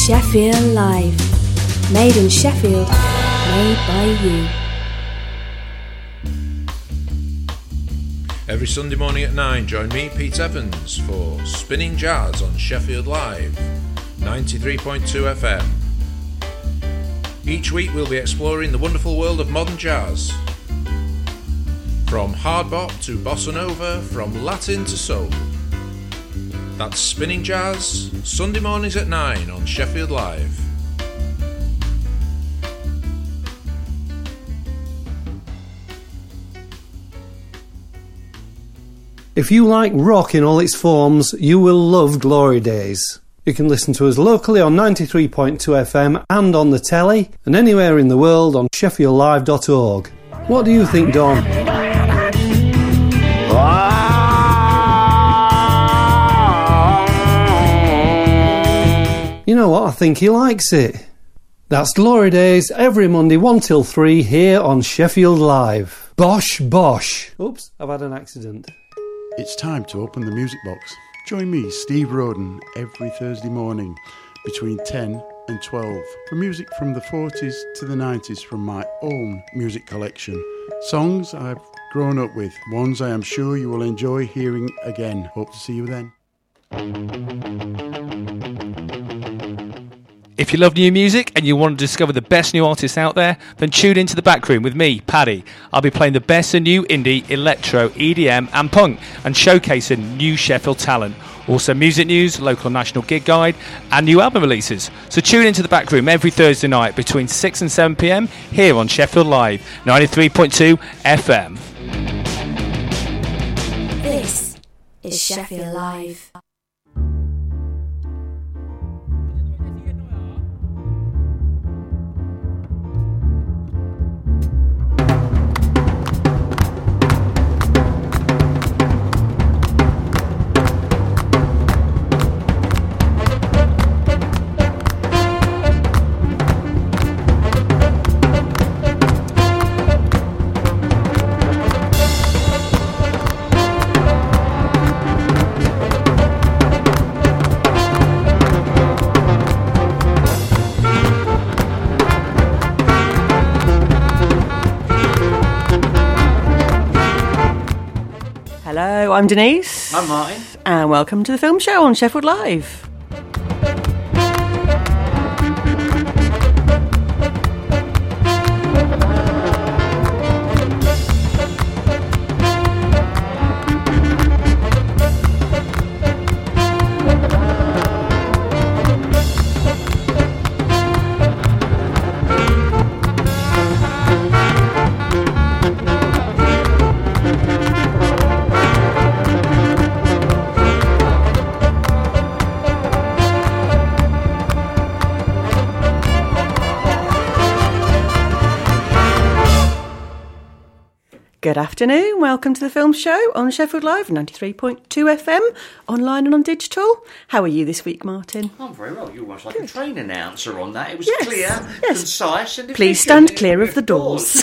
Sheffield Live. Made in Sheffield, made by you. Every Sunday morning at 9, join me, Pete Evans, for Spinning Jazz on Sheffield Live, 93.2 FM. Each week we'll be exploring the wonderful world of modern jazz. From hard bop to bossa nova, from Latin to soul. That's Spinning Jazz, Sunday mornings at 9 on Sheffield Live. If you like rock in all its forms, you will love Glory Days. You can listen to us locally on 93.2 FM and on the telly, and anywhere in the world on sheffieldlive.org. What do you think, Don? You know what? I think he likes it. That's Glory Days every Monday 1 till 3 here on Sheffield Live. Bosh, bosh. Oops, I've had an accident. It's time to open the music box. Join me, Steve Roden, every Thursday morning between 10 and 12 for music from the 40s to the 90s from my own music collection. Songs I've grown up with, ones I am sure you will enjoy hearing again. Hope to see you then. If you love new music and you want to discover the best new artists out there, then tune into The Back Room with me, Paddy. I'll be playing the best of new indie, electro, EDM and punk and showcasing new Sheffield talent. Also music news, local and national gig guide and new album releases. So tune into The Back Room every Thursday night between 6 and 7 p.m. here on Sheffield Live, 93.2 FM. This is Sheffield Live. Hello, I'm Denise. I'm Martin. And welcome to the film show on Sheffield Live. Good afternoon, welcome to the film show on Sheffield Live, 93.2 FM, online and on digital. How are you this week, Martin? I'm very well. You're almost like a train announcer on that. It was Yes, clear, yes. concise, and Please stand clear of the doors.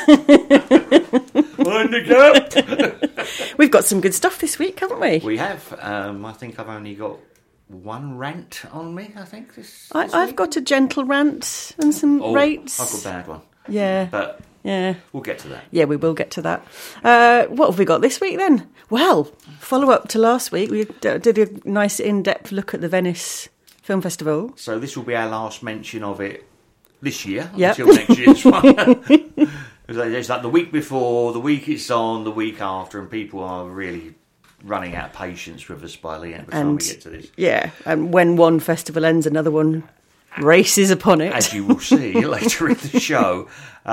Wind it up. We've got some good stuff this week, haven't we? We have. I think I've only got one rant on me, I think. This I've week. got a gentle rant and some rates. I've got a bad one. Yeah. But yeah. we'll get to that. Yeah, we will get to that. What have we got this week then? Well, follow up to last week. We did a nice in-depth look at the Venice Film Festival. So this will be our last mention of it this year, Yep. until next year's one. It's like the week before, the week it's on, the week after, and people are really running out of patience with us by the time we get to this. Yeah, and when one festival ends, another one races upon it. As you will see later in the show.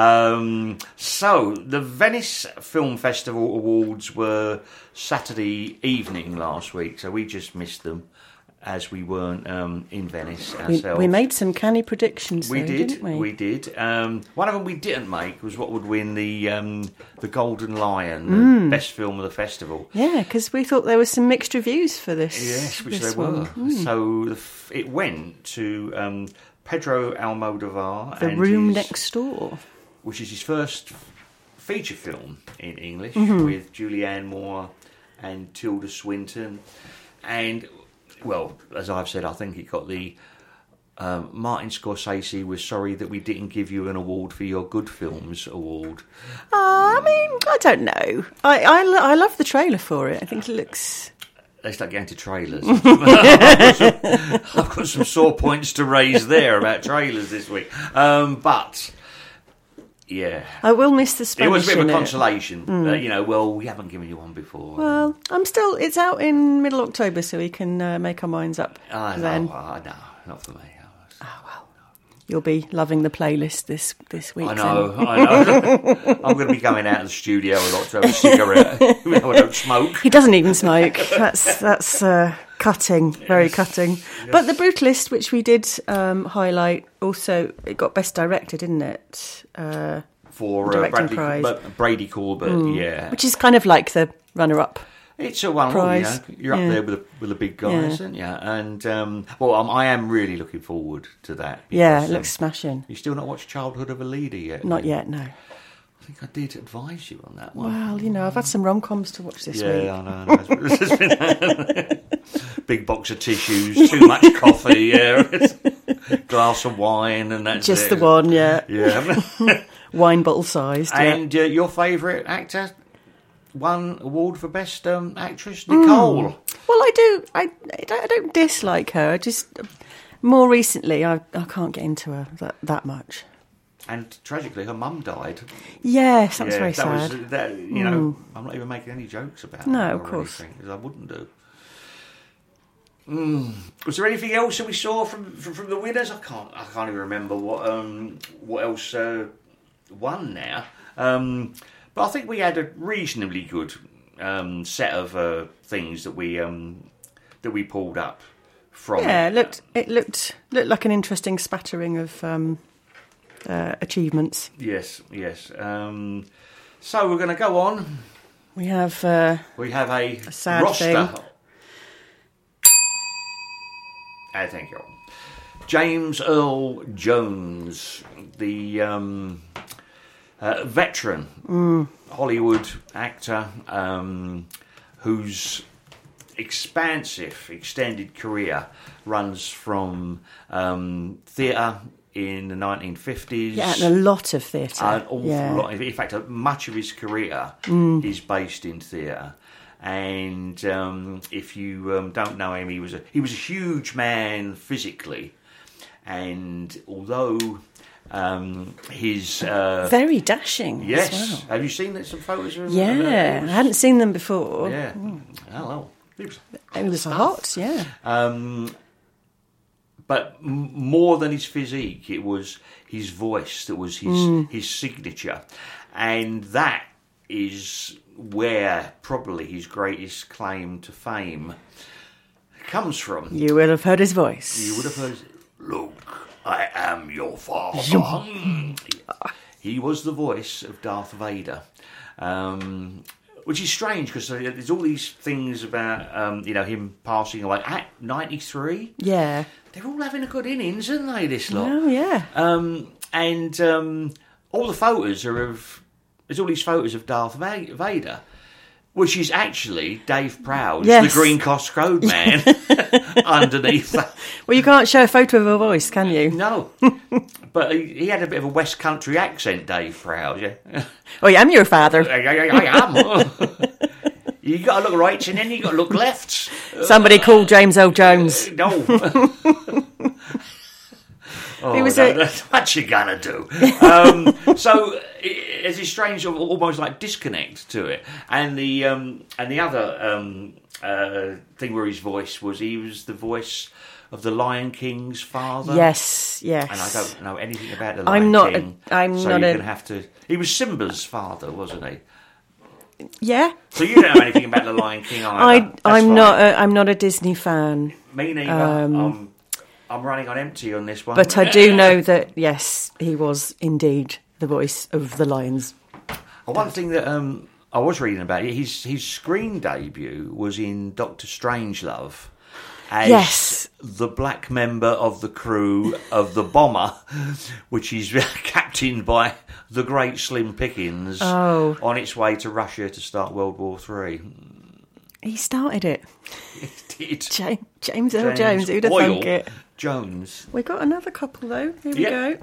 So, the Venice Film Festival Awards were Saturday evening last week, so we just missed them as we weren't in Venice ourselves. We made some canny predictions, We though, did, didn't we? we did. One of them we didn't make was what would win the Golden Lion, the best film of the festival. Yeah, because we thought there were some mixed reviews for this. Yes, which this there were. one. So it went to Pedro Almodovar. The and Room his, Next Door. which is his first feature film in English, with Julianne Moore and Tilda Swinton. And, well, as I've said, I think it got the Martin Scorsese was sorry that we didn't give you an award for your Good Films award. I mean, I don't know. I love the trailer for it. I think it looks... They start getting to trailers. I've got some sore points to raise there about trailers this week. But, yeah. I will miss the Spanish. It was a bit of a in consolation. We haven't given you one before. Well, it's out in middle October, so we can make our minds up then. No, not for me. You'll be loving the playlist this week. I know. I'm going to be going out of the studio a lot to have a cigarette. I don't smoke. He doesn't even smoke. That's cutting, very cutting. Yes. But The Brutalist, which we did highlight, also it got Best Director, didn't it? For Directing prize. Brady Corbett, yeah. Which is kind of like the runner-up. It's a one. Prize. You're up there with the big guys, aren't you? And I am really looking forward to that. Because, it looks smashing. You still not watched Childhood of a Leader yet? Not yet, no. I think I did advise you on that one. Well, I've had some rom-coms to watch this week. Yeah, I know. Big box of tissues, too much coffee, glass of wine, and that's just it. the one, yeah. Yeah. Wine bottle sized. And your favourite actor? Won award for Best Actress, Nicole. Well, I do. I don't dislike her. I just more recently, I can't get into her that much. And tragically, her mum died. Yes, that's very sad. I'm not even making any jokes about it. No, of course. Because I wouldn't do. Was there anything else that we saw from the winners? I can't even remember what else won now. But I think we had a reasonably good set of things that we pulled up from. Yeah, it looked like an interesting spattering of achievements. Yes. So we're going to go on. We have a sad roster. thing. Thank you. James Earl Jones, the veteran Hollywood actor whose expansive, extended career runs from theatre in the 1950s. Yeah, and a lot of theatre. An awful lot. In fact, much of his career is based in theatre. And if you don't know him, he was a huge man physically. And although he's very dashing. Yes. As well. Have you seen some photos of him? Yeah, I hadn't seen them before. Yeah. Hello. It was hot. Yeah. But more than his physique, it was his voice that was his signature, and that is where probably his greatest claim to fame comes from. You will have heard his voice. You would have heard, "Luke, I am your father." He was the voice of Darth Vader, which is strange because there's all these things about him passing away at 93. Yeah, they're all having a good innings, aren't they? This lot. Oh yeah. And all the photos are of. There's all these photos of Darth Vader, which is actually Dave Prowse, the Green Cross Road man, underneath that. Well, you can't show a photo of a voice, can you? No. But he had a bit of a West Country accent, Dave Prowse, yeah. Oh, yeah, I'm your father. I am. You got to look right and then you got to look left. Somebody called James Earl Jones. No. What you gonna do? So there's this strange, almost like disconnect to it, and the other thing where his voice was, he was the voice of the Lion King's father. Yes. And I don't know anything about the Lion King. He was Simba's father, wasn't he? Yeah. So you don't know anything about the Lion King either. I'm not a Disney fan. Me neither. I'm running on empty on this one. But I do know that, yes, he was indeed the voice of the Lions. One thing that I was reading about, his screen debut was in Doctor Strangelove as the black member of the crew of the bomber, which is captained by the great Slim Pickens on its way to Russia to start World War III. He started it. He did. James Earl Jones, who'd have thunk it? Jones. We got another couple though. Here we go.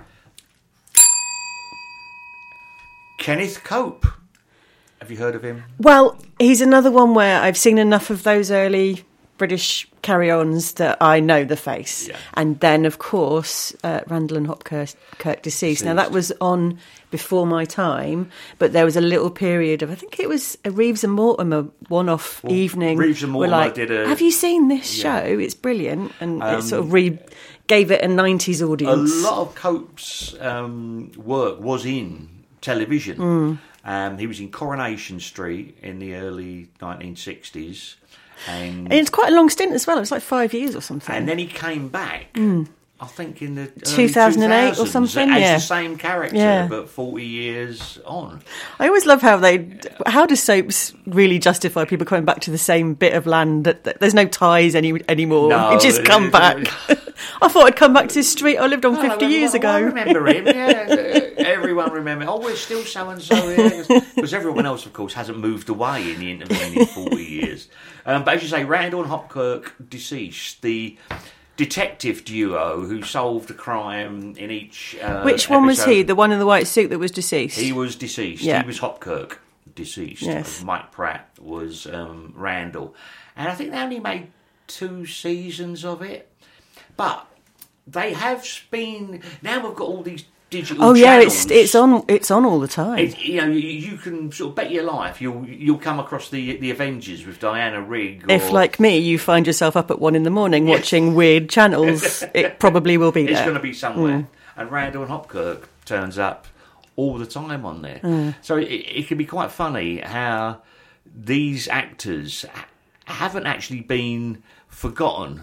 Kenneth Cope. Have you heard of him? Well, he's another one where I've seen enough of those early British carry-ons that I know the face. Yeah. And then, of course, Randall and Hopkirk Deceased. Now, that was on before my time, but there was a little period of, I think it was a Reeves and Mortimer one-off evening. Reeves and Mortimer like, did a... have you seen this show? It's brilliant. And it sort of gave it a 90s audience. A lot of Cope's work was in television. He was in Coronation Street in the early 1960s. And it's quite a long stint as well. It was like 5 years or something. And then he came back, I think in the 2008 or something, as the same character, but 40 years on. I always love how do soaps really justify people coming back to the same bit of land? That there's no ties anymore. No, you just come back. I thought I'd come back to this street I lived on 50 years ago. I remember him, everyone remember. Oh, we're still so-and-so, because everyone else, of course, hasn't moved away in the intervening 40 years. But as you say, Randall and Hopkirk Deceased, the detective duo who solved a crime in each Which one was he? The one in the white suit that was deceased? He was deceased. Yeah. He was Hopkirk Deceased. Yes. Mike Pratt was Randall. And I think they only made 2 seasons of it. But they have been... Now we've got all these digital channels. It's on all the time. You can sort of bet your life you'll come across the Avengers with Diana Rigg. If, like me, you find yourself up at 1 a.m. watching weird channels, it probably will be there. It's going to be somewhere. And Randall and Hopkirk turns up all the time on there. So it can be quite funny how these actors haven't actually been forgotten.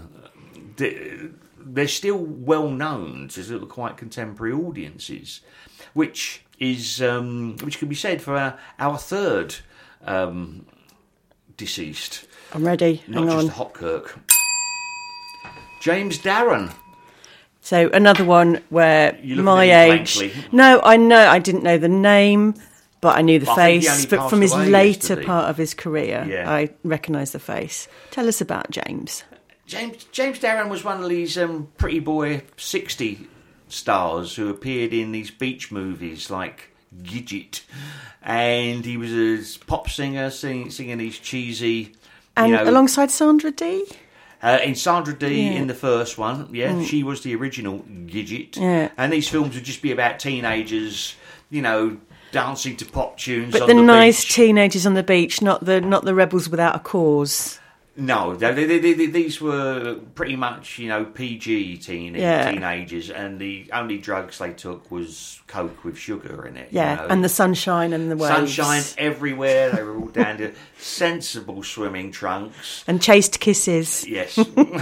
They're still well known to sort of quite contemporary audiences, which can be said for our third deceased. I'm ready. Not Hang just on. Hopkirk. James Darren. So another one where You my age. No, I know I didn't know the name, but I knew the face. But from his later part of his career, I recognised the face. Tell us about James. James Darren was one of these pretty boy 60 stars who appeared in these beach movies like Gidget, and he was a pop singer singing these cheesy... And alongside Sandra Dee? In Sandra Dee in the first one, she was the original Gidget. Yeah. And these films would just be about teenagers, dancing to pop tunes but on the beach. But the nice teenagers on the beach, not the rebels without a cause. No, these were pretty much, PG teenagers, and the only drugs they took was Coke with sugar in it. Yeah, and the sunshine and the waves. Sunshine everywhere. They were all down to sensible swimming trunks. And chaste kisses. Yes.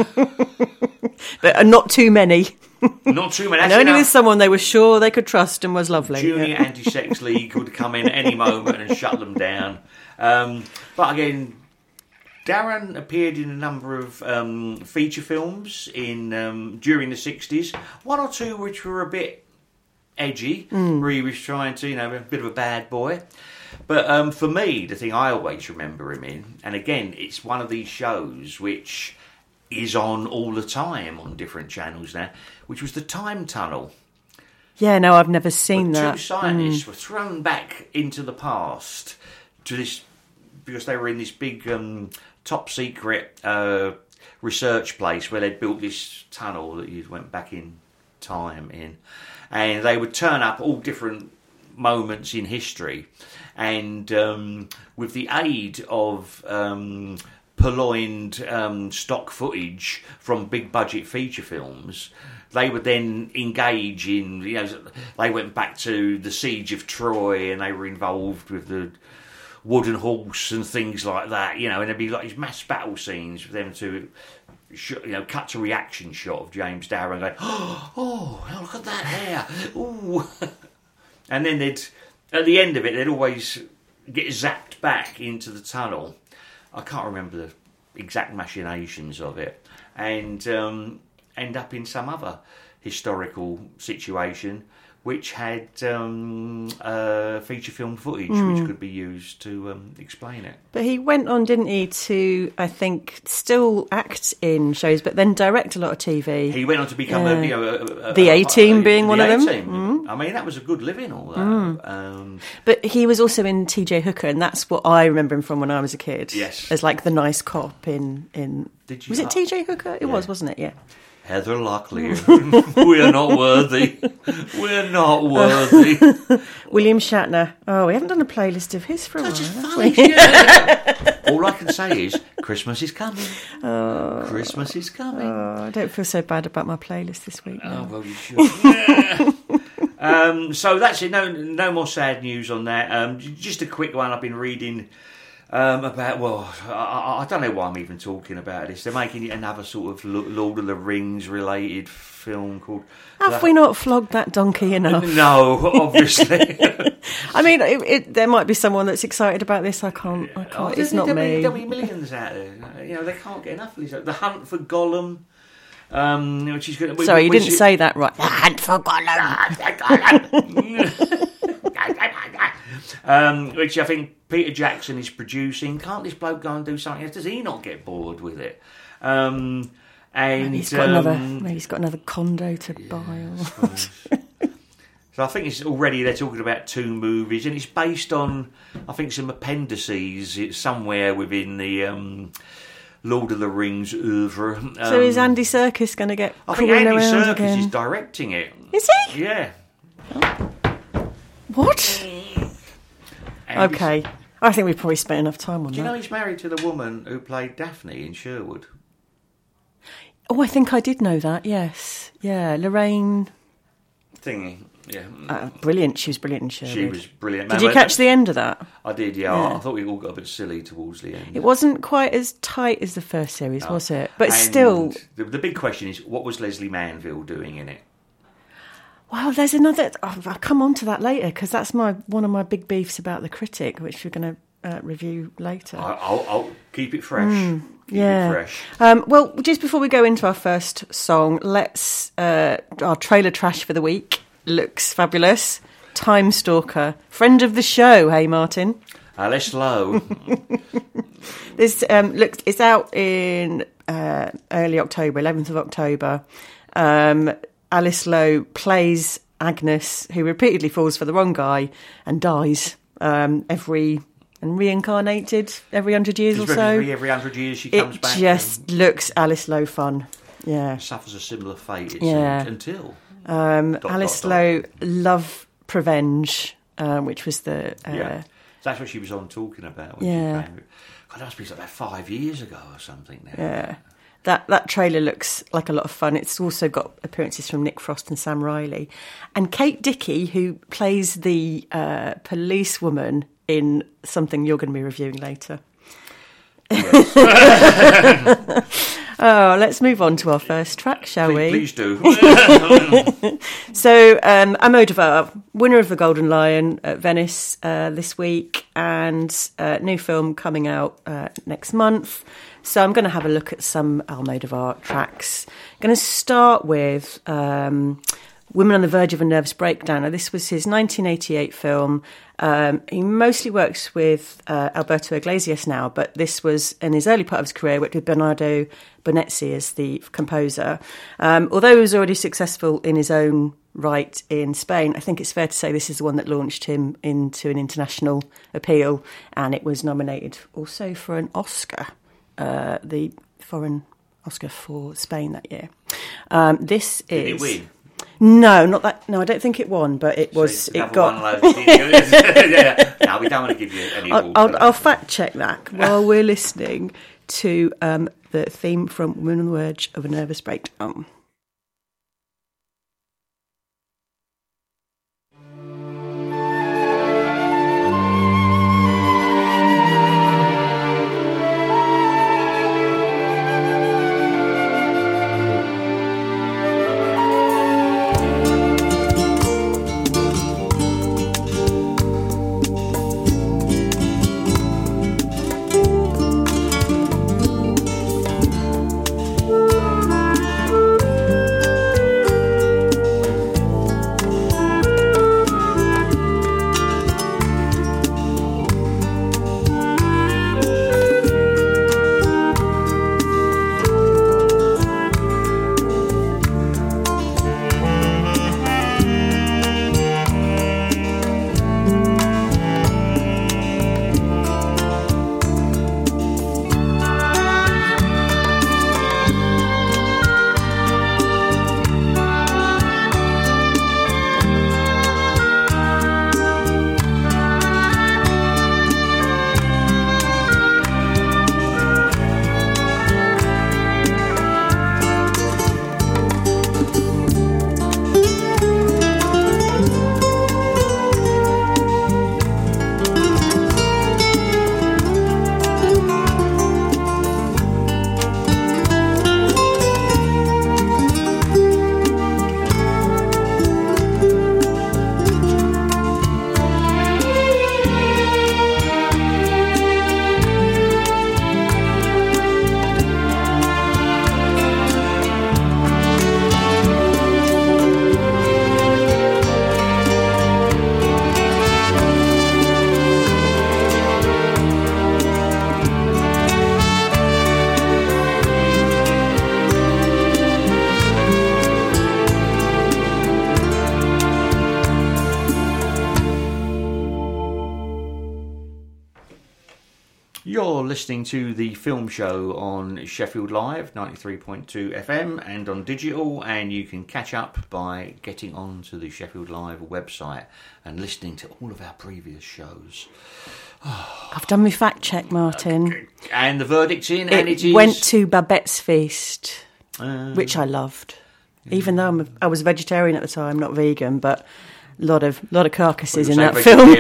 But not too many. Not too many. And only with someone they were sure they could trust and was lovely. Junior Anti-Sex League could come in at any moment and shut them down. But again... Darren appeared in a number of feature films during the 60s. 1 or 2 which were a bit edgy, where he was trying to, be a bit of a bad boy. But for me, the thing I always remember him in, and again, it's one of these shows which is on all the time on different channels now, which was The Time Tunnel. Yeah, no, I've never seen that. 2 scientists were thrown back into the past to this, because they were in this big... top secret research place where they'd built this tunnel that you went back in time in, and they would turn up all different moments in history, and with the aid of purloined stock footage from big budget feature films, they would then engage in, they went back to the Siege of Troy, and they were involved with the wooden horse and things like that, and there'd be like these mass battle scenes for them to, cut to reaction shot of James Darren going, oh, look at that hair, ooh. And then at the end of it, they'd always get zapped back into the tunnel. I can't remember the exact machinations of it, and end up in some other historical situation which had feature film footage which could be used to explain it. But he went on, didn't he, to, I think, still act in shows, but then direct a lot of TV. He went on to become The A-Team being one of them. I mean, that was a good living, all that. But he was also in TJ Hooker, and that's what I remember him from when I was a kid. Yes. As like the nice cop in Did you was it TJ Hooker? It was, wasn't it? Yeah. Heather Locklear. We're not worthy. We're not worthy. William Shatner. Oh, we haven't done a playlist of his for a while. Have we? All I can say is Christmas is coming. Christmas is coming. I don't feel so bad about my playlist this week. Oh, well, you should. So that's it. No more sad news on that. Just a quick one. I've been reading about, I don't know why I'm even talking about this. They're making another sort of Lord of the Rings related film called... Have we not flogged that donkey enough? No, obviously. I mean, there might be someone that's excited about this. I can't. It's not me. There'll be millions out there. They can't get enough of this. The Hunt for Gollum. Which is good. Sorry, you didn't say that right. The Hunt for Gollum. Which I think Peter Jackson is producing. Can't this bloke go and do something else? Does he not get bored with it? And maybe he's got another condo to buy. So I think it's already they're talking about 2 movies, and it's based on I think some appendices. It's somewhere within the Lord of the Rings oeuvre. So is Andy Serkis going to get? I think Andy Serkis again? is directing it. Is he? Yeah. What? Okay. I think we've probably spent enough time on that. Do you know he's married to the woman who played Daphne in Sherwood? Oh, I think I did know that, yes. Yeah, Lorraine... Thingy, yeah. Brilliant. She was brilliant in Sherwood. She was brilliant. Did you catch the end of that? I did, yeah. I thought we all got a bit silly towards the end. It wasn't quite as tight as the first series, was it? But still... The big question is, what was Leslie Manville doing in it? Well, there's another... I'll come on to that later, because that's one of my big beefs about The Critic, which we're going to review later. I'll keep it fresh. Keep it fresh. Well, just before we go into our first song, let's... our trailer trash for the week looks fabulous. Time Stalker. Friend of the show, hey, Martin? Alice Lowe. This it's out in early October, 11th of October. Alice Lowe plays Agnes, who repeatedly falls for the wrong guy and dies reincarnated every 100 years or so. Every 100 years she comes back. It just looks Alice Lowe fun. Yeah. Suffers a similar fate, it seems, until... Alice Lowe, Love Prevenge, which was the... That's what she was on talking about. When she came. God, that must be about 5 years ago or something now. Yeah. That trailer looks like a lot of fun. It's also got appearances from Nick Frost and Sam Riley. And Kate Dickie, who plays the policewoman in something you're going to be reviewing later. Yes. Let's move on to our first track, shall we? Please do. So, Almodovar, winner of the Golden Lion at Venice this week, and new film coming out next month. So I'm going to have a look at some Almodovar tracks. I'm going to start with Women on the Verge of a Nervous Breakdown. Now, this was his 1988 film. He mostly works with Alberto Iglesias now, but this was in his early part of his career, worked with Bernardo Bonetti as the composer. Although he was already successful in his own right in Spain, I think it's fair to say this is the one that launched him into an international appeal, and it was nominated also for an Oscar, the foreign Oscar for Spain that year. Did it win? No, not that. No, I don't think it won, but it was. It got. No, we don't want to give you any. I'll fact check that while we're listening to the theme from Women on the Verge of a Nervous Breakdown. You're listening to the film show on Sheffield Live, 93.2 FM, and on digital, and you can catch up by getting onto the Sheffield Live website and listening to all of our previous shows. I've done my fact check, Martin. And the verdict's in, and it is... went to Babette's Feast, which I loved. Even though I was vegetarian at the time, not vegan, but a lot of carcasses in that film.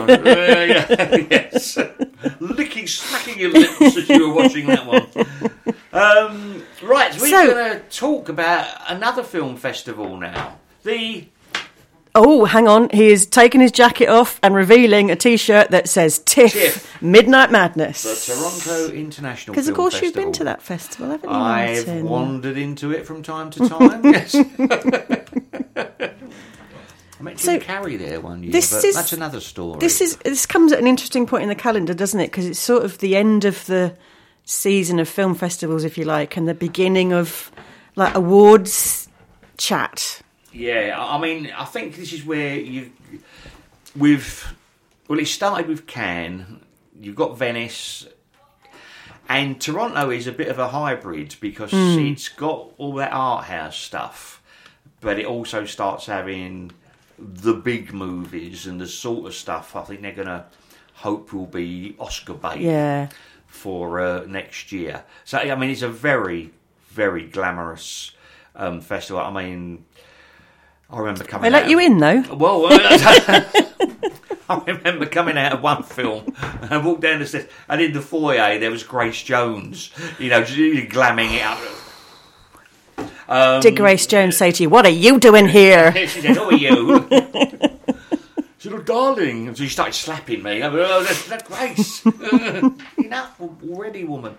Yes. Smacking your lips as you were watching that one. Right, we're going to talk about another film festival now. Oh, hang on. He is taking his jacket off and revealing a T-shirt that says TIFF, Midnight Madness. The Toronto International Film Festival. Because, of course, you've been to that festival, haven't you, Martin? I've wandered into it from time to time, yes. I met Jim Carrey there one year, but that's another story. This comes at an interesting point in the calendar, doesn't it? Because it's sort of the end of the season of film festivals, if you like, and the beginning of like awards chat. Yeah, I mean, I think this is where it started with Cannes, you've got Venice, and Toronto is a bit of a hybrid because it's got all that art house stuff, but it also starts having the big movies and the sort of stuff I think they're going to hope will be Oscar bait for next year. So, I mean, it's a very, very glamorous festival. I mean, I remember coming out... They let you in, though? Well, I remember coming out of one film and I walked down the stairs and in the foyer there was Grace Jones, just glamming it up. Did Grace Jones say to you, "What are you doing here?" She said, "Who are you?" She said, "Oh, darling." And so she started slapping me. I went, "Oh, that's Grace." Enough already, woman.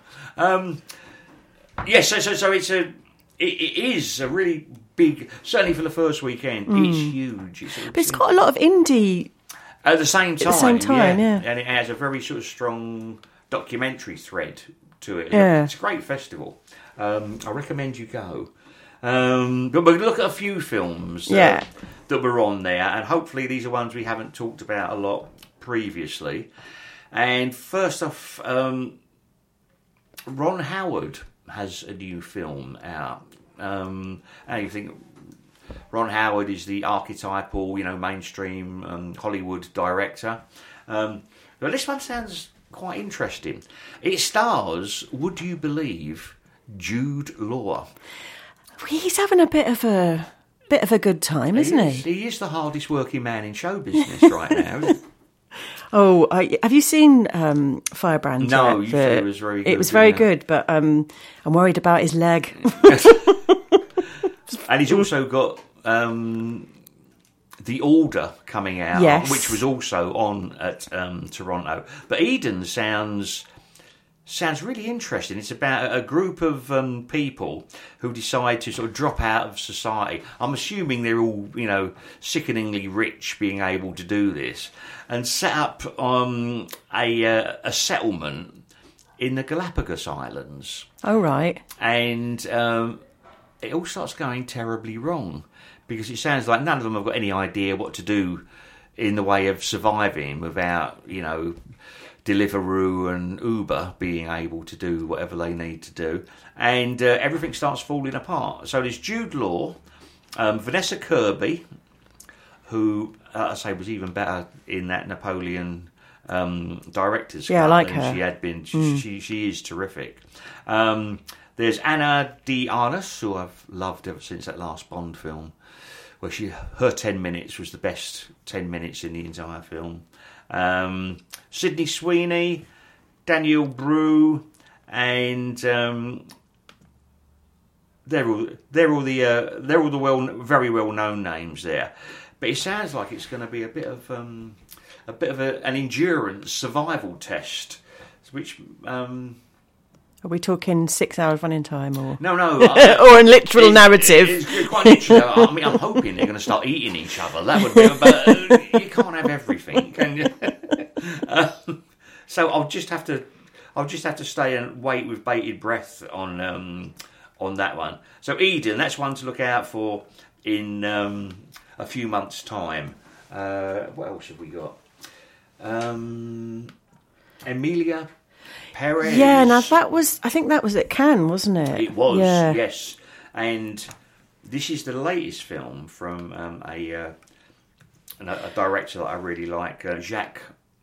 Yes, so it is a really big, certainly for the first weekend, it's huge. But it's got a lot of indie... At the same time, yeah. And it has a very sort of strong documentary thread to it. Yeah. It's a great festival. I recommend you go. But we'll look at a few films that were on there, and hopefully these are ones we haven't talked about a lot previously. And first off, Ron Howard has a new film out. And you think Ron Howard is the archetypal, mainstream Hollywood director. But this one sounds quite interesting. It stars, would you believe, Jude Law. He's having a bit of a good time, isn't he? He is the hardest working man in show business right now, isn't he? Oh, have you seen Firebrand? No, you said it was very good. It was very good, but I'm worried about his leg. And he's also got The Order coming out, which was also on at Toronto. But Eden sounds really interesting. It's about a group of people who decide to sort of drop out of society. I'm assuming they're all, sickeningly rich, being able to do this, and set up a settlement in the Galapagos Islands. Oh, right. And it all starts going terribly wrong because it sounds like none of them have got any idea what to do in the way of surviving without, Deliveroo and Uber being able to do whatever they need to do, and everything starts falling apart. So there's Jude Law, Vanessa Kirby, who I say was even better in that Napoleon director's cut I like than her. she had been. She is terrific. There's Anna de Armas, who I've loved ever since that last Bond film, where her 10 minutes was the best 10 minutes in the entire film. Sydney Sweeney, Daniel Brew, and they're all the very well known names there. But it sounds like it's going to be a bit of an endurance survival test, which. Are we talking 6 hours running time, or no, or in literal narrative? It's quite literal. I mean, I'm hoping they're going to start eating each other. That would be, but you can't have everything, can you? So I'll just have to stay and wait with bated breath on that one. So Eden, that's one to look out for in a few months' time. What else have we got? Emilia Perez. Yeah, now I think that was at Cannes, wasn't it? It was, yeah. yes. And this is the latest film from a director that I really like, Jacques.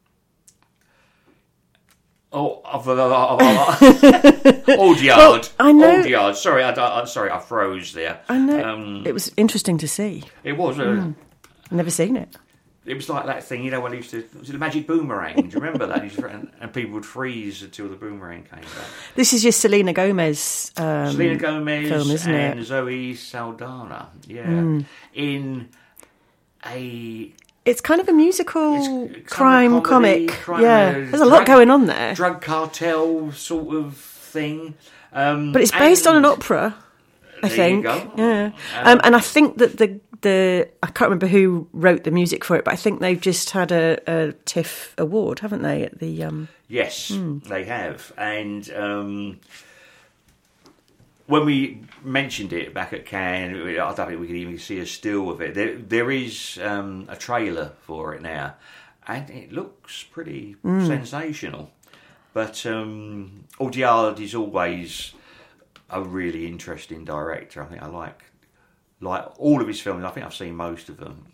Audiard. Well, I know. Audiard. Sorry, I froze there. I know. It was interesting to see. It was. I've never seen it. It was like that thing, when he used to... Was it the magic boomerang? Do you remember that? And people would freeze until the boomerang came back. This is your Selena Gomez Selena Gomez film, isn't and it? Zoe Saldana. Yeah. In a... It's kind of a musical It's crime comedy, comic. There's a lot going on there. Drug cartel sort of thing. But it's based on an opera, I think. There you go. Yeah. And I think that the I can't remember who wrote the music for it, but I think they've just had a TIFF award, haven't they? At the Yes, they have. And when we mentioned it back at Cannes, I don't think we could even see a still of it. There is a trailer for it now, and it looks pretty sensational. But Audiard is always a really interesting director. I think I like all of his films. I think I've seen most of them.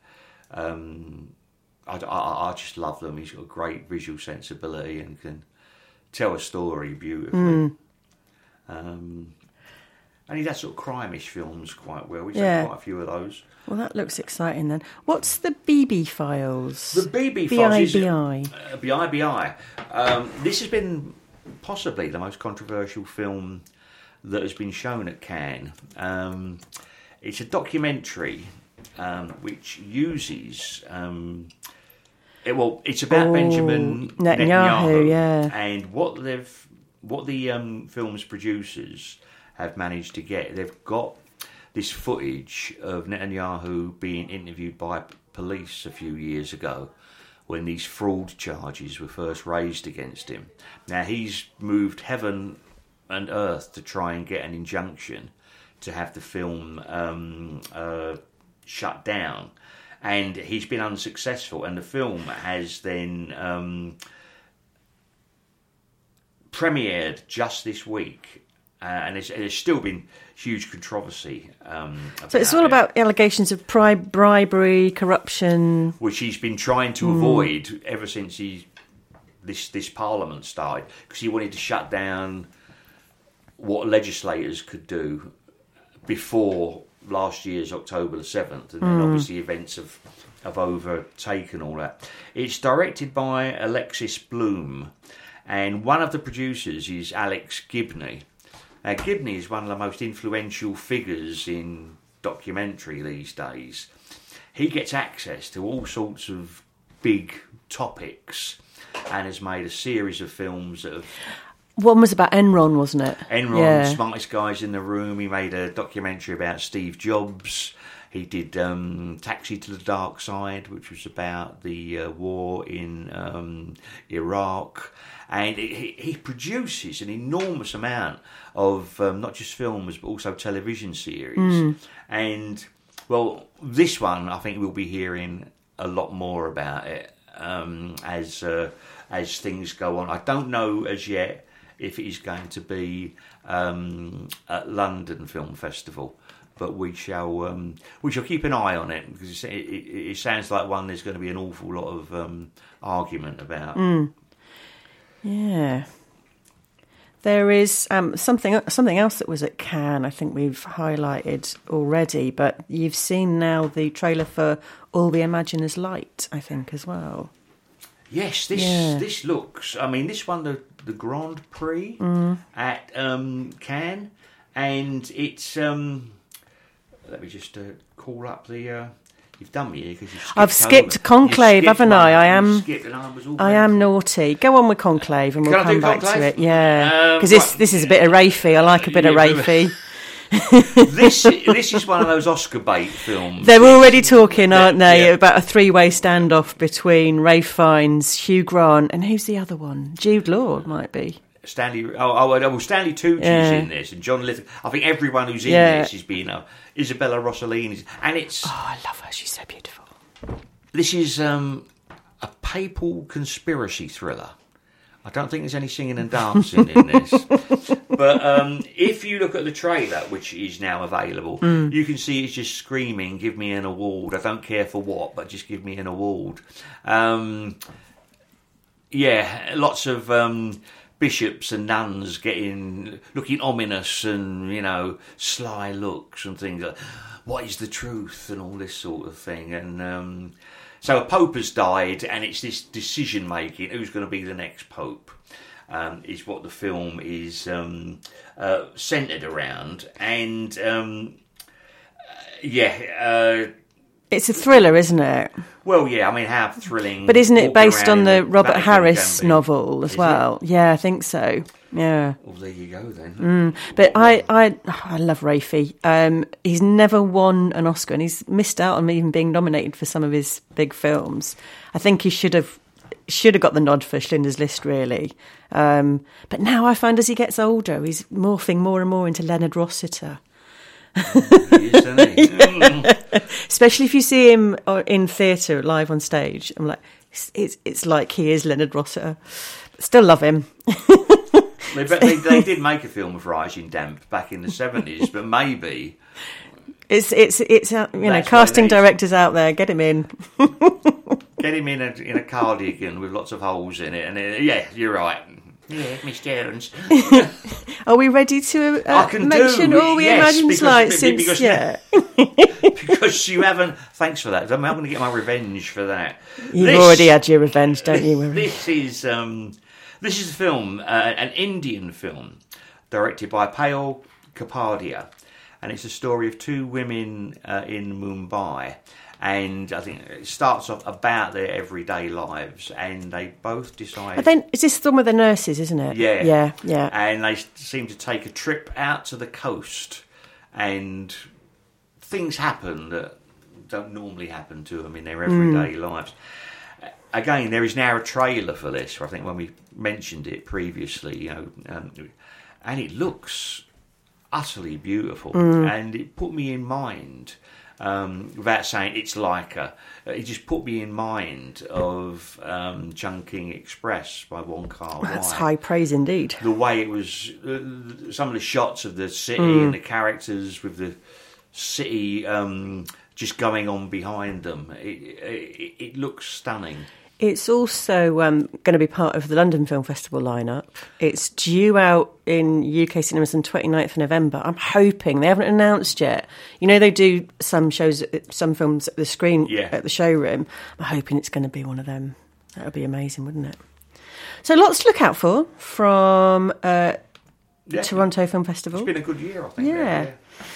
I just love them. He's got a great visual sensibility and can tell a story beautifully. And he does sort of crime-ish films quite well. We've seen quite a few of those. Well, that looks exciting then. What's the BB Files? The BB Files is... BIBI. This has been possibly the most controversial film that has been shown at Cannes. It's a documentary which uses... it's about Benjamin Netanyahu, and what the film's producers have managed to get. They've got this footage of Netanyahu being interviewed by police a few years ago when these fraud charges were first raised against him. Now, he's moved heaven and earth to try and get an injunction to have the film shut down. And he's been unsuccessful, and the film has then premiered just this week. And there's still been huge controversy. So it's all about allegations of bribery, corruption, which he's been trying to avoid ever since this Parliament started, because he wanted to shut down what legislators could do before last year's October the 7th, and then obviously events have overtaken all that. It's directed by Alexis Bloom, and one of the producers is Alex Gibney. Gibney is one of the most influential figures in documentary these days. He gets access to all sorts of big topics and has made a series of films that have... One was about Enron, wasn't it? Enron, Smartest Guys in the Room. He made a documentary about Steve Jobs. He did Taxi to the Dark Side, which was about the war in Iraq. And he produces an enormous amount of not just films, but also television series. And, well, this one, I think we'll be hearing a lot more about it as things go on. I don't know as yet if it is going to be at London Film Festival, but we shall keep an eye on it, because it sounds like one there's going to be an awful lot of argument about. Yeah. There is something else that was at Cannes, I think we've highlighted already, but you've seen now the trailer for All We Imagine Is Light, I think, as well. Yes, this looks... I mean, this won the Grand Prix at Cannes, and it's... let me just call up the... You've done me here because I've skipped Conclave, haven't I? I am naughty. Go on with Conclave, and we'll come back to it. Yeah, because this is a bit of Rafey. I like a bit of Rafey. This is one of those Oscar bait films. They're already talking, aren't they, about a three-way standoff between Ralph Fiennes, Hugh Grant, and who's the other one? Jude Law might be. Stanley Tucci's in this, and John Lithgow. I think everyone who's in this is being Isabella Rossellini, and it's... Oh, I love her. She's so beautiful. This is a papal conspiracy thriller I don't think there's any singing and dancing in this. But if you look at the trailer, which is now available, you can see it's just screaming, "Give me an award. I don't care for what, but just give me an award." Lots of bishops and nuns looking ominous and, sly looks and things like, what is the truth and all this sort of thing. And so a pope has died, and it's this decision making, who's going to be the next pope, is what the film is centred around. And it's a thriller, isn't it? Well, yeah, I mean, how thrilling. But isn't it based on the Robert Vatican Harris novel as well? Yeah, I think so. Yeah. Well, there you go then. But I love Rafie. He's never won an Oscar, and he's missed out on even being nominated for some of his big films. I think he should have got the nod for Schindler's List, really. But now I find as he gets older, he's morphing more and more into Leonard Rossiter. He is, isn't he? Yeah. Especially if you see him in theatre live on stage. I'm like, it's like he is Leonard Rossiter. Still love him. They did make a film of Rising Damp back in the 70s, but maybe it's casting directors out there, get him in. Get him in a cardigan with lots of holes in it, and yeah, you're right. Yeah, Miss Jones. Are we ready to mention all we imagine slights? Because you haven't. Thanks for that. I'm going to get my revenge for that. You've already had your revenge, don't you? This is a film, an Indian film, directed by Payal Kapadia, and it's a story of two women in Mumbai. And I think it starts off about their everyday lives, and they both decide... But then, is this the one with the nurses, isn't it? Yeah. Yeah. And they seem to take a trip out to the coast, and things happen that don't normally happen to them in their everyday lives. Again, there is now a trailer for this, I think when we mentioned it previously, and it looks utterly beautiful, and it put me in mind... without saying it's Laika, it just put me in mind of Chungking Express by Wong Kar-wai. That's high praise indeed. The way it was, some of the shots of the city and the characters with the city just going on behind them, it looks stunning. It's also going to be part of the London Film Festival lineup. It's due out in UK cinemas on 29th of November. I'm hoping, they haven't announced yet. They do some shows, some films at the screen at the showroom. I'm hoping it's going to be one of them. That would be amazing, wouldn't it? So lots to look out for from Toronto Film Festival. It's been a good year, I think. Yeah.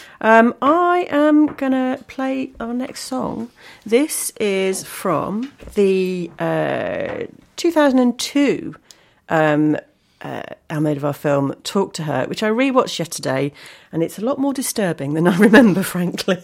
I am going to play our next song. This is from the 2002 Almodovar film Talk to Her, which I rewatched yesterday, and it's a lot more disturbing than I remember, frankly.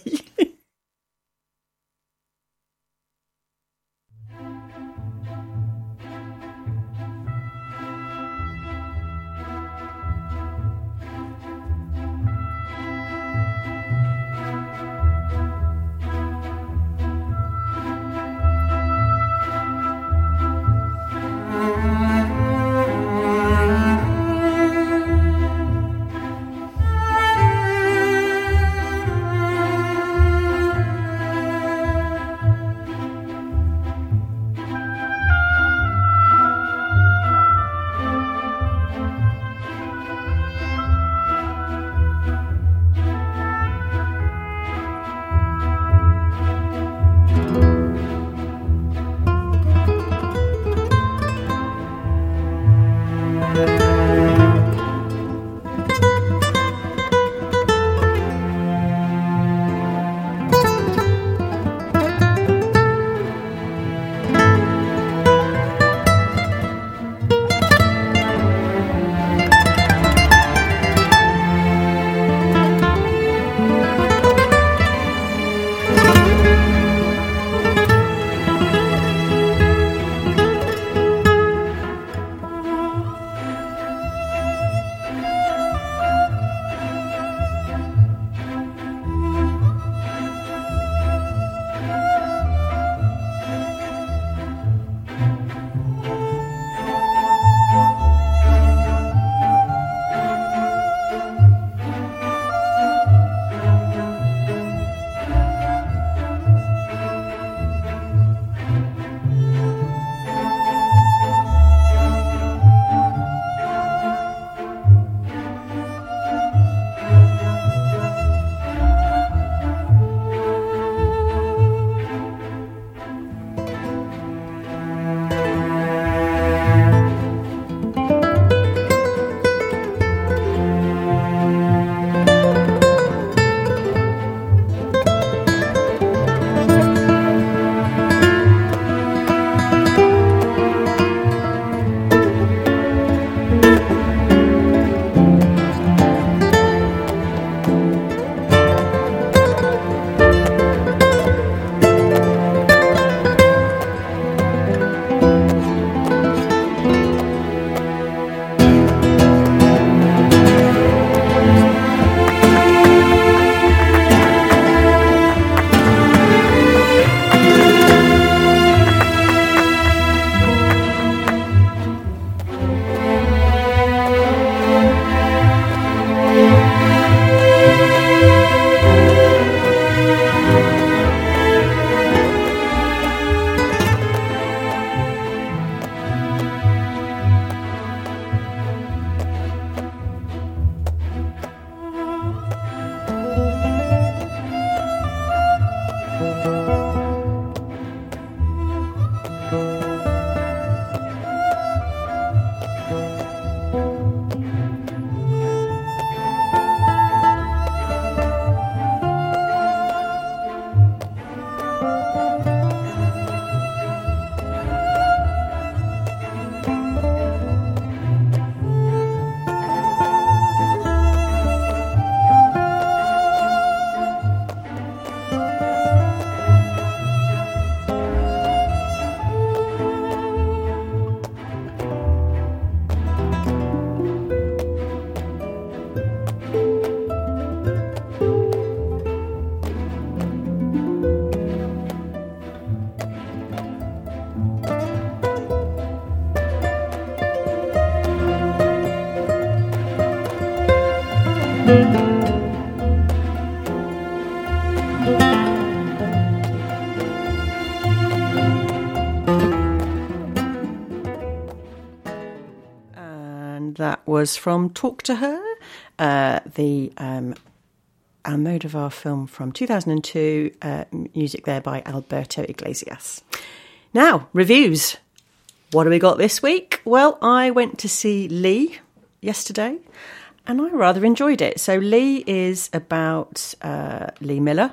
And that was from Talk to Her, the Almodovar film from 2002, music there by Alberto Iglesias. Now, reviews. What do we got this week? Well, I went to see Lee yesterday, and I rather enjoyed it. So Lee is about Lee Miller,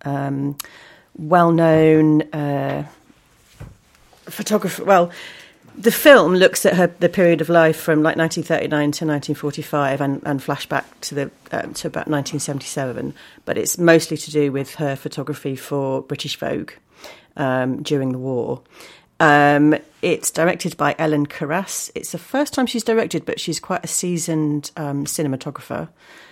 well-known photographer. Well, the film looks at the period of life from like 1939 to 1945 and flashback to about 1977, but it's mostly to do with her photography for British Vogue during the war. It's directed by Ellen Carras. It's the first time she's directed, but she's quite a seasoned cinematographer.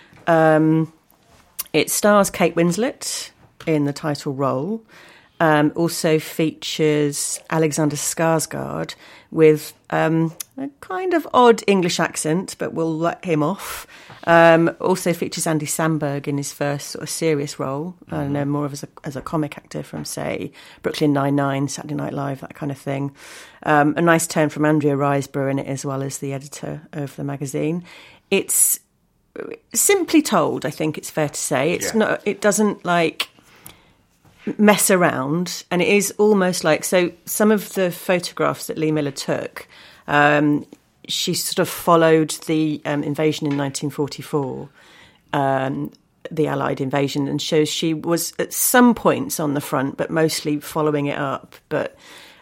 It stars Kate Winslet in the title role. Also features Alexander Skarsgård with a kind of odd English accent, but we'll let him off. Also features Andy Samberg in his first sort of serious role. I know more of as a comic actor from, say, Brooklyn Nine-Nine, Saturday Night Live, that kind of thing. A nice turn from Andrea Riseborough in it, as well as the editor of the magazine. It's simply told, I think it's fair to say. It's not. It doesn't like mess around, and it is almost like, so some of the photographs that Lee Miller took, she sort of followed the invasion in 1944, the Allied invasion, and shows she was at some points on the front, but mostly following it up, but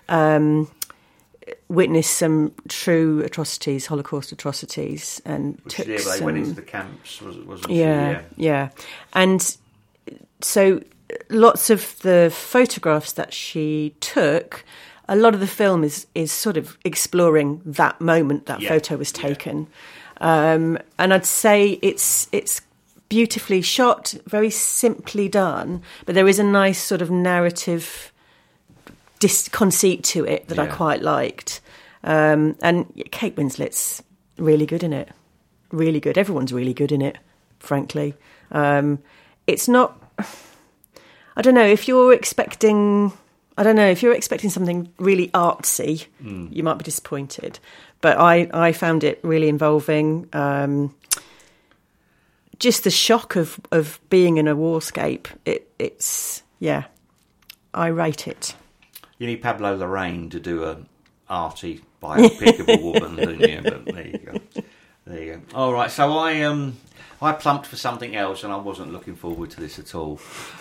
witnessed some true atrocities, Holocaust atrocities, and took they some... went into the camps, wasn't yeah, she? Yeah. And so lots of the photographs that she took, a lot of the film is sort of exploring that moment that photo was taken. And I'd say it's beautifully shot, very simply done, but there is a nice sort of narrative conceit to it that I quite liked. And Kate Winslet's really good in it. Really good. Everyone's really good in it, frankly. It's not... I don't know, if you're expecting something really artsy, you might be disappointed. But I found it really involving. Just the shock of being in a warscape. It's I rate it. You need Pablo Larraín to do a arty biopic of a woman, don't you? But there you go. There you go. All right, so I plumped for something else, and I wasn't looking forward to this at all.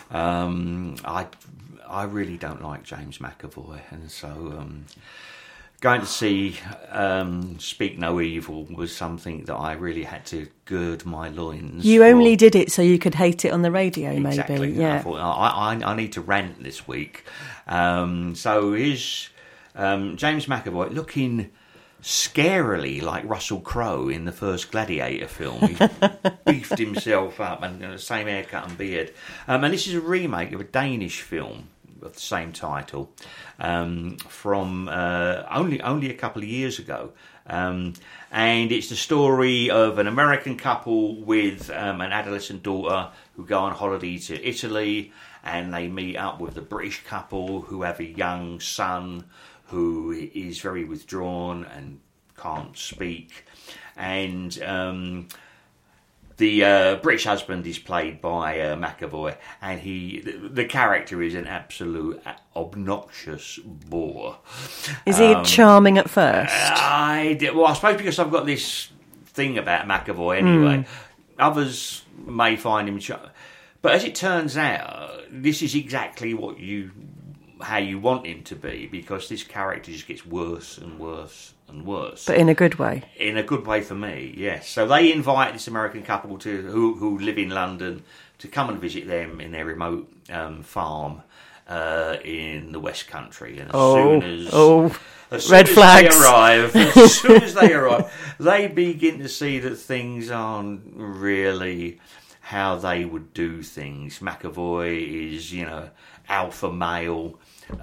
I really don't like James McAvoy, and so going to see Speak No Evil was something that I really had to gird my loins. You only did it so you could hate it on the radio, exactly. maybe. Yeah. I thought I need to rant this week. So here's James McAvoy looking scarily like Russell Crowe in the first Gladiator film. He beefed himself up, and the same haircut and beard. And this is a remake of a Danish film of the same title from only a couple of years ago. And it's the story of an American couple with an adolescent daughter who go on holiday to Italy, and they meet up with a British couple who have a young son who is very withdrawn and can't speak. And The British husband is played by McAvoy, and the character is an absolute obnoxious bore. Is he charming at first? I suppose because I've got this thing about McAvoy anyway. Others may find him charming. But as it turns out, this is exactly how you want him to be, because this character just gets worse and worse and worse. But in a good way. In a good way for me, yes. So they invite this American couple who live in London to come and visit them in their remote farm in the West Country. And as soon red as flags. As soon as they arrive, they begin to see that things aren't really how they would do things. McAvoy is, alpha male.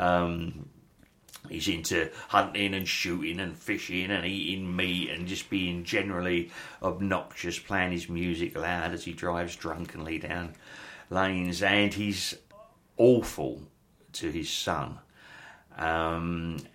He's into hunting and shooting and fishing and eating meat and just being generally obnoxious, playing his music loud as he drives drunkenly down lanes, and he's awful to his son. And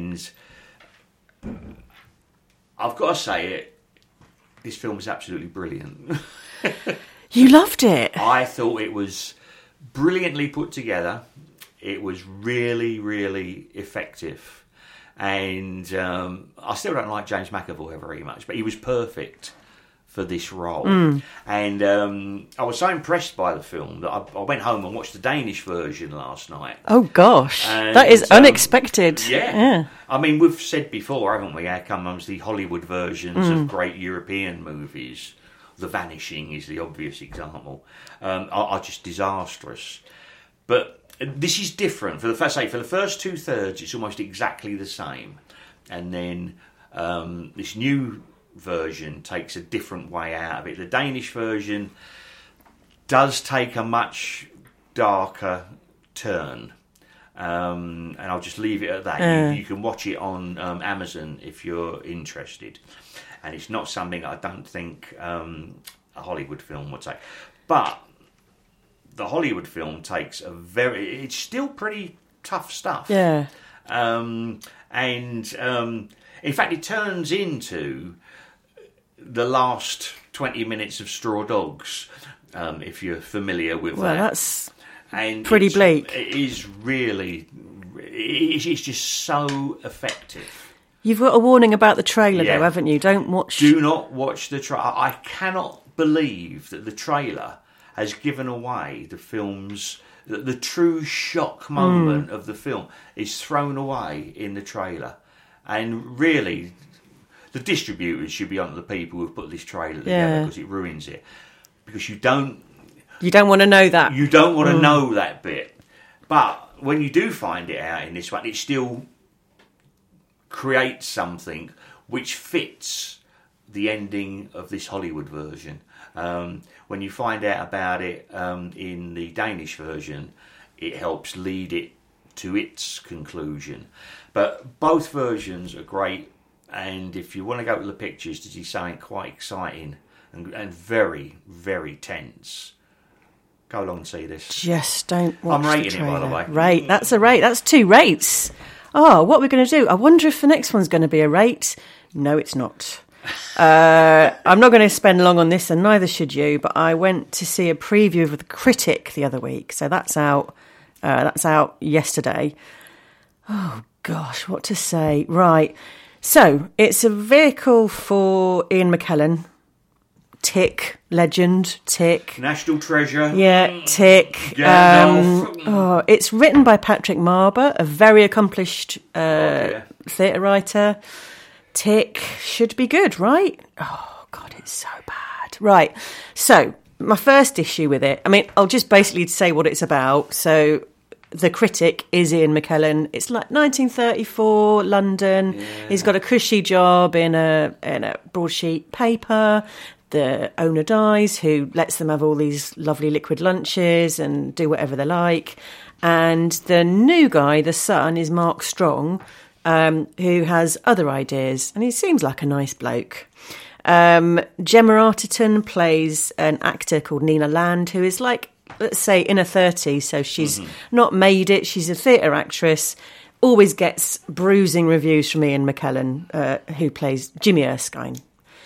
I've got to say it, this film is absolutely brilliant. You loved it. I thought it was brilliantly put together. It was really, really effective. And I still don't like James McAvoy very much, but he was perfect for this role. And I was so impressed by the film that I went home and watched the Danish version last night. Oh, gosh. And, that is unexpected. Yeah. I mean, we've said before, haven't we, how comes the Hollywood versions of great European movies, The Vanishing is the obvious example, are just disastrous. But this is different. For the first 2/3, it's almost exactly the same. And then this new version takes a different way out of it. The Danish version does take a much darker turn. And I'll just leave it at that. You can watch it on Amazon if you're interested. And it's not something I don't think a Hollywood film would take. But the Hollywood film takes it's still pretty tough stuff. Yeah. In fact, it turns into the last 20 minutes of Straw Dogs, if you're familiar with that. Well, that's pretty bleak. It is really, it's just so effective. You've got a warning about the trailer, though, haven't you? Do not watch the trailer. I cannot believe that the trailer has given away the film's... The true shock moment of the film is thrown away in the trailer. And really, the distributors should be on the people who've put this trailer together, because it ruins it. Because you don't want to know that. You don't want to know that bit. But when you do find it out in this one, it still creates something which fits the ending of this Hollywood version. When you find out about it in the Danish version, it helps lead it to its conclusion. But both versions are great, and if you want to go to the pictures to see something quite exciting and very, very tense, go along and see this. Just don't watch I'm rating the trailer. it, by the way. Rate. That's a rate. That's 2 rates. Oh, what are we going to do? I wonder if the next one's going to be a rate. No, it's not. I'm not going to spend long on this, and neither should you, but I went to see a preview of The Critic the other week, so that's out yesterday. Oh gosh, what to say? Right, so it's a vehicle for Ian McKellen, Tick legend, Tick, National Treasure, Tick. Gandalf. It's written by Patrick Marber, a very accomplished theatre writer. Tick should be good, right? Oh, God, it's so bad. Right, so my first issue with it, I mean, I'll just basically say what it's about. So the critic is Ian McKellen. It's like 1934 London. Yeah. He's got a cushy job in a broadsheet paper. The owner dies, who lets them have all these lovely liquid lunches and do whatever they like. And the new guy, the son, is Mark Strong, who has other ideas, and he seems like a nice bloke. Gemma Arterton plays an actor called Nina Land, who is like, let's say, in her 30s, so she's not made it. She's a theatre actress, always gets bruising reviews from Ian McKellen, who plays Jimmy Erskine.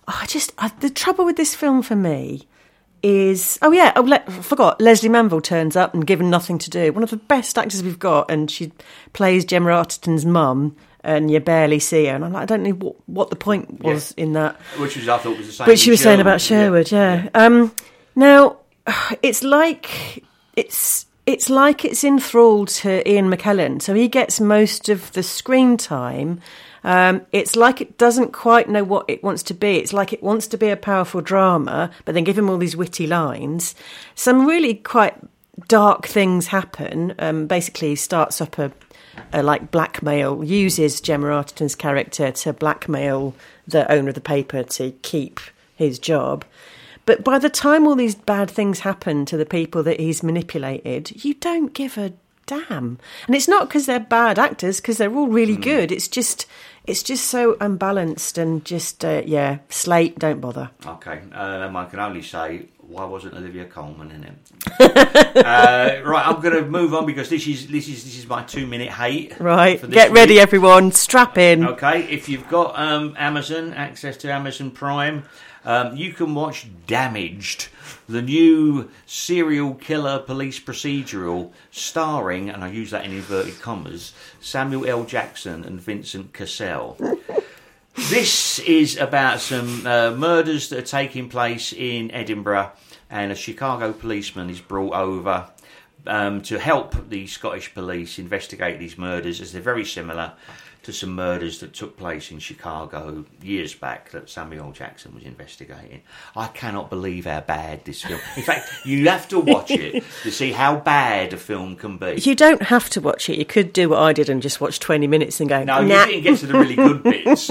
the trouble with this film for me is... forgot. Leslie Manville turns up and given nothing to do. One of the best actors we've got, and she plays Gemma Arterton's mum, and you barely see her. And I'm like, I don't know what the point was in that. Which I thought was the same. Which she was saying about Sherwood, yeah. Now, it's like it's enthralled to Ian McKellen, so he gets most of the screen time. It's like it doesn't quite know what it wants to be. It's like it wants to be a powerful drama, but then give him all these witty lines. Some really quite dark things happen. Basically, he starts up a blackmail, uses Gemma Arterton's character to blackmail the owner of the paper to keep his job. But by the time all these bad things happen to the people that he's manipulated, you don't give a damn. And it's not because they're bad actors, because they're all really good. It's just so unbalanced and just, Slate, don't bother. Okay, I can only say, why wasn't Olivia Colman in it? Right, I'm going to move on because this is my 2-minute hate. Right, get ready, everyone. Strap in. Okay, if you've got access to Amazon Prime, you can watch Damaged, the new serial killer police procedural starring, and I use that in inverted commas, Samuel L. Jackson and Vincent Cassel. This is about some murders that are taking place in Edinburgh, and a Chicago policeman is brought over to help the Scottish police investigate these murders, as they're very similar to some murders that took place in Chicago years back that Samuel L. Jackson was investigating. I cannot believe how bad this film... In fact, you have to watch it to see how bad a film can be. You don't have to watch it. You could do what I did and just watch 20 minutes and go, no, you didn't get to the really good bits.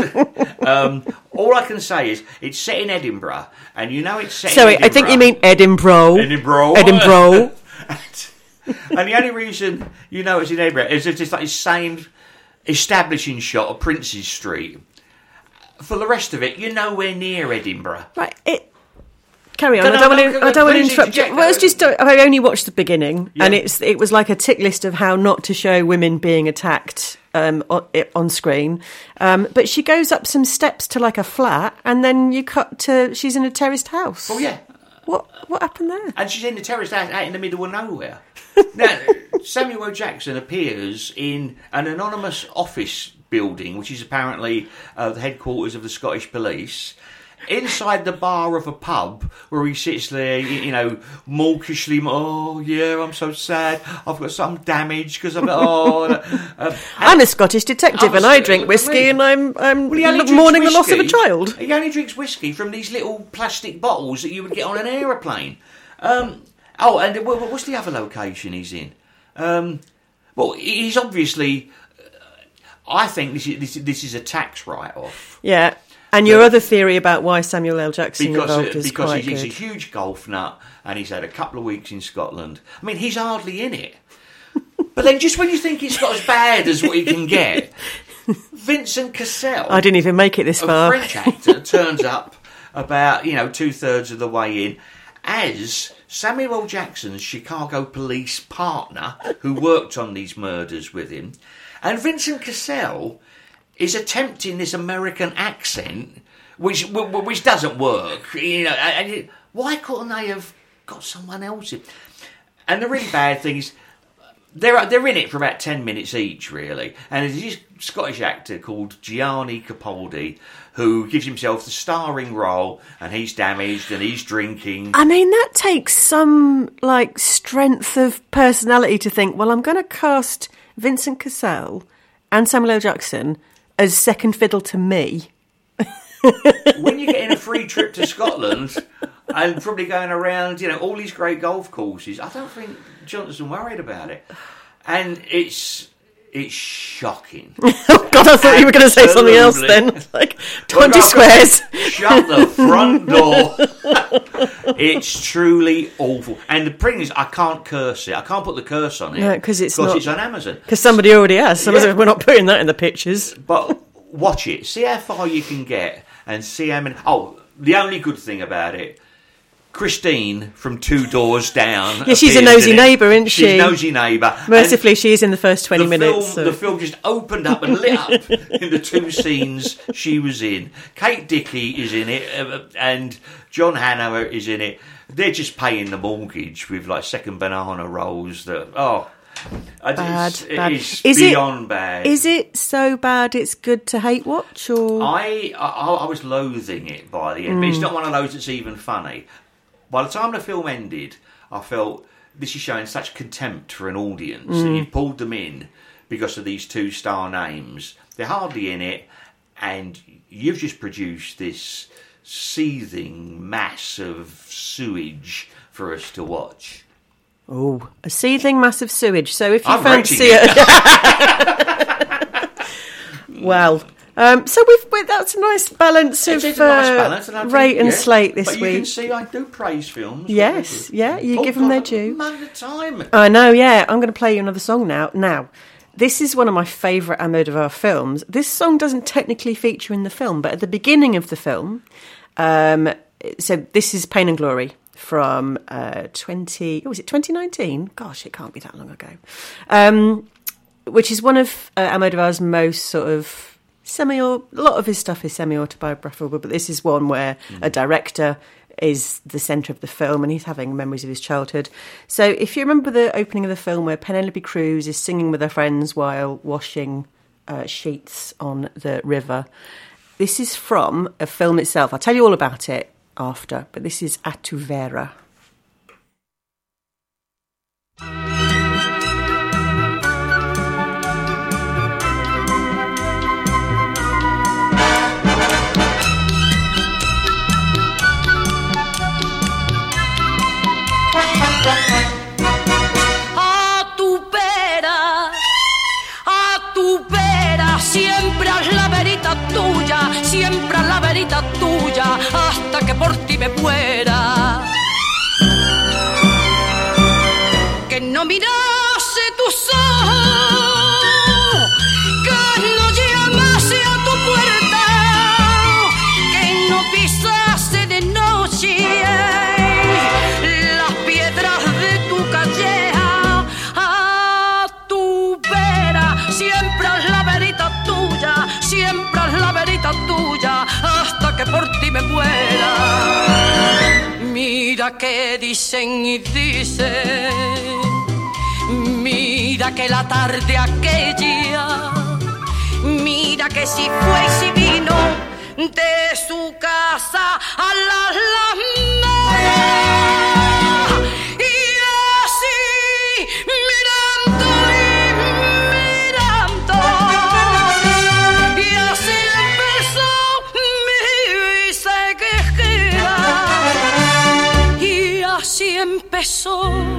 All I can say is it's set in Edinburgh, and you know it's set in Edinburgh. Sorry, I think you mean Edinburgh. Edinburgh. And the only reason you know it's in Edinburgh is it's just like the same establishing shot of Princes Street. For the rest of it, you're nowhere near Edinburgh. Right, carry on. I don't want to interrupt you. Well, it's just I only watched the beginning, and it was like a tick list of how not to show women being attacked on screen. But she goes up some steps to like a flat, and then you cut to she's in a terraced house. Oh yeah. What happened there? And she's in the terraced house out in the middle of nowhere. Now, Samuel L. Jackson appears in an anonymous office building, which is apparently the headquarters of the Scottish Police, inside the bar of a pub where he sits there, mawkishly, I'm so sad, I've got some damage because I'm a Scottish detective and I drink whiskey and I'm mourning the loss of a child. He only drinks whiskey from these little plastic bottles that you would get on an aeroplane. And what's the other location he's in? Well, he's obviously... I think this is a tax write-off. Yeah. And your other theory about why Samuel L. Jackson involved is because quite he's good. a huge golf nut and he's had a couple of weeks in Scotland. I mean, he's hardly in it. But then just when you think it's got as bad as what he can get, Vincent Cassel... I didn't even make it this far. A French actor turns up about, 2/3 of the way in as Samuel L. Jackson's Chicago police partner who worked on these murders with him. And Vincent Cassel is attempting this American accent, which doesn't work. Why couldn't they have got someone else in? And the really bad thing is, they're in it for about 10 minutes each, really. And there's this Scottish actor called Gianni Capaldi who gives himself the starring role, and he's damaged and he's drinking. I mean, that takes some strength of personality to think, well, I'm going to cast Vincent Cassel and Samuel L. Jackson as second fiddle to me. When you're getting a free trip to Scotland and probably going around, all these great golf courses, I don't think Johnson worried about it. And it's shocking. Oh God, I thought you were going to say something else then. 20 squares. Shut the front door. It's truly awful. And the thing is, I can't curse it. I can't put the curse on it. No, because it's on Amazon. Because somebody already has. So we're not putting that in the pictures. But watch it. See how far you can get and see how many... Oh, the only good thing about it, Christine from Two Doors Down. Yeah, she's a nosy neighbour, isn't she? She's a nosy neighbour. Mercifully, she is in the first 20 minutes. The film just opened up and lit up in the two scenes she was in. Kate Dickie is in it, and John Hanover is in it. They're just paying the mortgage with like second banana rolls that, bad. It's beyond bad. Is it so bad it's good to hate watch? Or I was loathing it by the end, but it's not one of those that's even funny. By the time the film ended, I felt this is showing such contempt for an audience that you've pulled them in because of these two star names. They're hardly in it, and you've just produced this seething mass of sewage for us to watch. Oh, a seething mass of sewage. So if you I'm fancy rating it... Well... so that's a nice balance of rate and slate this but you week. can see I do praise films. Yes, you give them their due. Man at a time. I know, yeah. I'm going to play you another song now. Now, this is one of my favourite Almodovar films. This song doesn't technically feature in the film, but at the beginning of the film, so this is Pain and Glory from 2019? Gosh, it can't be that long ago. Which is one of Almodovar's most sort of a lot of his stuff is semi-autobiographical, but this is one where a director is the centre of the film and he's having memories of his childhood. So if you remember the opening of the film where Penelope Cruz is singing with her friends while washing sheets on the river, this is from a film itself. I'll tell you all about it after, but this is A Tu Vera. Siempre haz la verita tuya, hasta que por ti me muera. Que no mirase tus ojos, que no llamase a tu puerta, que no pisase de noche las piedras de tu calleja. A tu vera, siempre haz la verita tuya, siempre haz la verita tuya, hasta que por ti me muera. Mira que dicen y dicen, mira que la tarde aquella, mira que si fue y si vino de su casa a las Lamas. Y así mirando y así empezó mi sequejera, y así empezó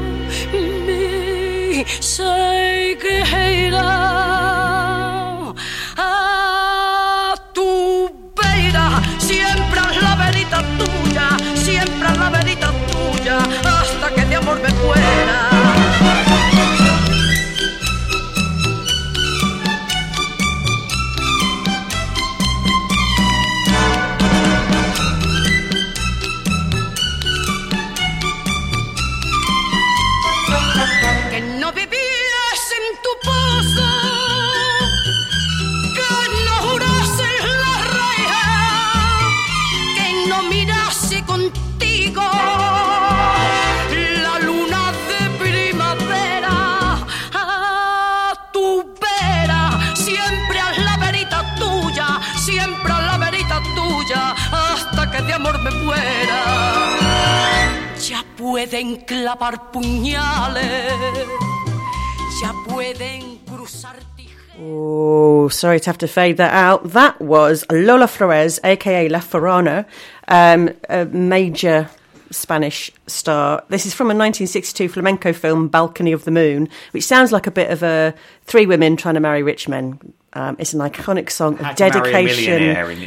mi sequejera. A tu vera, siempre haz la verita tuya, siempre haz la verita tuya, hasta que de amor me muera. Que no vivías en tu pozo, que no jurases la reja, que no mirase contigo la luna de primavera. A tu vera, siempre haz la verita tuya, siempre haz la verita tuya, hasta que de amor me muera. Ya pueden clavar puñales, ya pueden cruzar tijeras. Oh, sorry to have to fade that out. That was Lola Flores, aka La Farana, a major Spanish star. This is from a 1962 flamenco film, Balcony of the Moon, which sounds like a bit of a three women trying to marry rich men. It's an iconic song of dedication.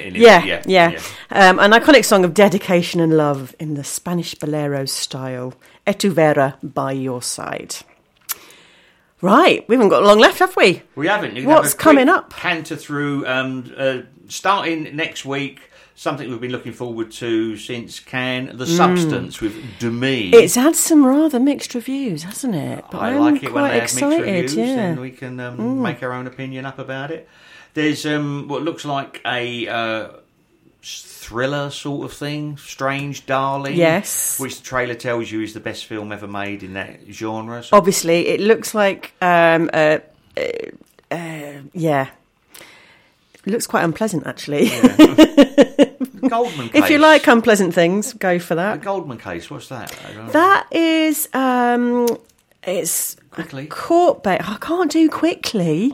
An iconic song of dedication and love in the Spanish bolero style. A tu vera, by your side. Right, we haven't got long left, have we? We haven't. What's coming up? Canter through, starting next week, something we've been looking forward to since Cannes, The Substance with Demi. It's had some rather mixed reviews, hasn't it? But I I'm like it when quite they have excited, mixed reviews, yeah. and we can make our own opinion up about it. There's what looks like a thriller sort of thing, Strange Darling. Yes. Which the trailer tells you is the best film ever made in that genre. So Obviously, it looks like, yeah. It looks quite unpleasant, actually. Goldman Case. If you like unpleasant things, go for The that. Goldman Case, what's that? That is, it's Quickly. court bait. I can't do quickly.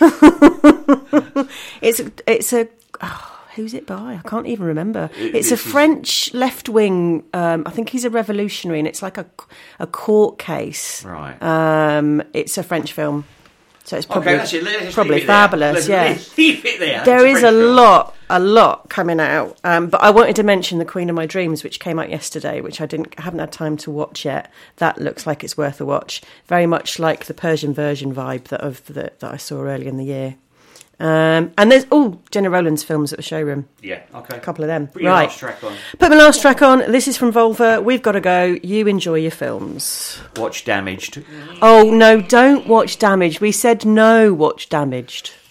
It's a. Who's it by? I can't even remember. It's a French left-wing. I think he's a revolutionary, and it's like a court case. Right. It's a French film, so it's probably Let's probably leave it there. fabulous. Let's leave it there. There It's is French film. a lot coming out. But I wanted to mention The Queen of My Dreams, which came out yesterday, which I haven't had time to watch yet. That looks like it's worth a watch. Very much like the Persian version vibe that I saw earlier in the year. And there's Jenna Rowland's films at the showroom. Yeah, okay. A couple of them. Put your Right. last track on. Put my last track on. This is from Volva. We've got to go. You enjoy your films. Watch Damaged. Oh, no, don't watch Damaged. We said no, watch Damaged.